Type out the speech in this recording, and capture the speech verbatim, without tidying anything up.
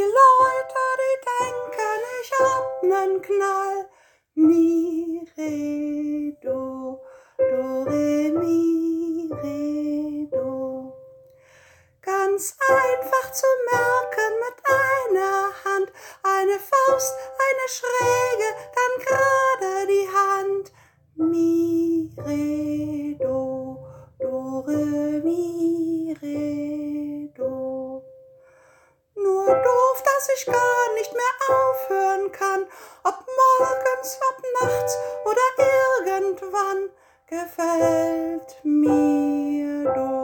Leute, die denken, ich hab nen Knall. Mi, re, do, do, re, mi, re, do. Ganz einfach zu merken mit einer Hand. Eine Faust, eine schräge, dann gerade die Hand. Mi, re, do, do, re, mi, re, do. Nur doof, dass ich gar nicht mehr aufhören kann. Ob morgens, ob nachts oder irgendwann, gefällt mir do.